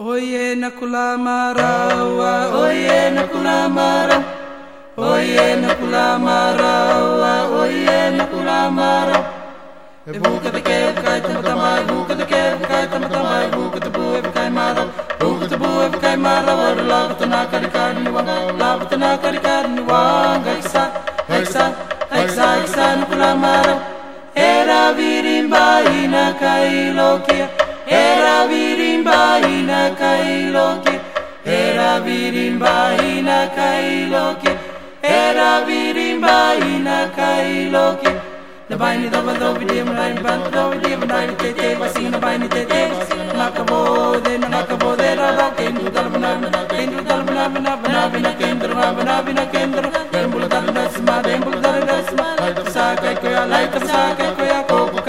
Oye nakula marawa, oye nakula marawa, oye nakula marawa, oye nakula marawa. Buka de kev kai tamatama, buka de kev kai tamatama, buka de bu ev kai marawa, buka de bu ev kai marawa. Lavatana karikar niwanga, lavatana karikar niwanga. Hexa, nakula marawa. Era virimba ina kailokia. Era virimba ina kailoki, era virimba ina kailoki, era virimba ina kailoki. The biny double dovi dim line band dovi dim line tete vasina biny tete nakabo de rara kendu dalbana kendra dembul dalnasma sa kai koya like sa kai koya koku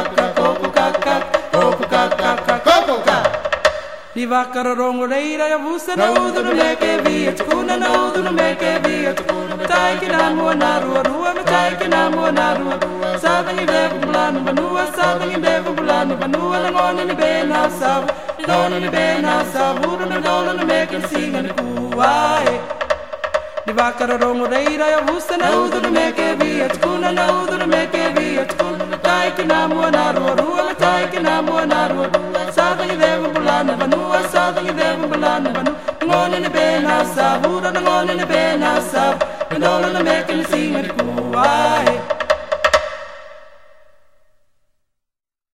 kaka Ni vackra rongoreira jag vuxen och du leker vi ett kuna och du leker vi ett kuna med tajkina månader med tajkina månader saben i väg bulan banua saben i väg bulan banua den gången i bena sav donen i bena sav orden donen med singan kuai Ni vackra rongoreira jag vuxen och du leker vi ett kuna och du leker vi ett kuna med tajkina månader med tajkina månader saben i väg bulan banua saben i väg bulan banua ngone ne bena sav orden ngone ne bena sav donen med singan